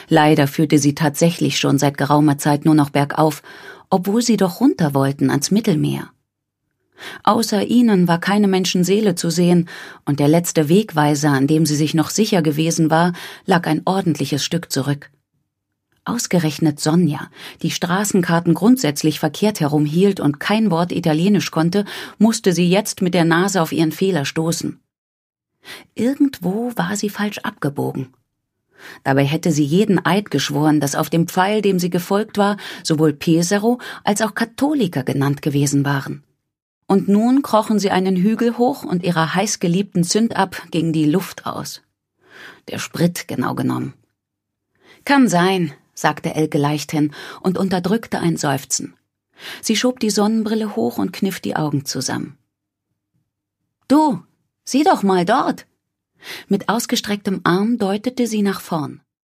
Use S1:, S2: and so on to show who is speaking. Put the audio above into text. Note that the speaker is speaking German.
S1: Leider führte sie tatsächlich schon seit geraumer Zeit nur noch bergauf, obwohl sie doch runter wollten ans Mittelmeer. Außer ihnen war keine Menschenseele zu sehen, und der letzte Wegweiser, an dem sie sich noch sicher gewesen war, lag ein ordentliches Stück zurück. Ausgerechnet Sonja, die Straßenkarten grundsätzlich verkehrt herum hielt und kein Wort Italienisch konnte, musste sie jetzt mit der Nase auf ihren Fehler stoßen. Irgendwo war sie falsch abgebogen. Dabei hätte sie jeden Eid geschworen, dass auf dem Pfeil, dem sie gefolgt war, sowohl Pesaro als auch Katholiker genannt gewesen waren. Und nun krochen sie einen Hügel hoch und ihrer heißgeliebten Zündab ging die Luft aus. Der Sprit, genau genommen. »Kann sein«, sagte Elke leichthin und unterdrückte ein Seufzen. Sie schob die Sonnenbrille hoch und kniff die Augen zusammen. »Du, sieh doch mal dort!« Mit ausgestrecktem Arm deutete sie nach vorn.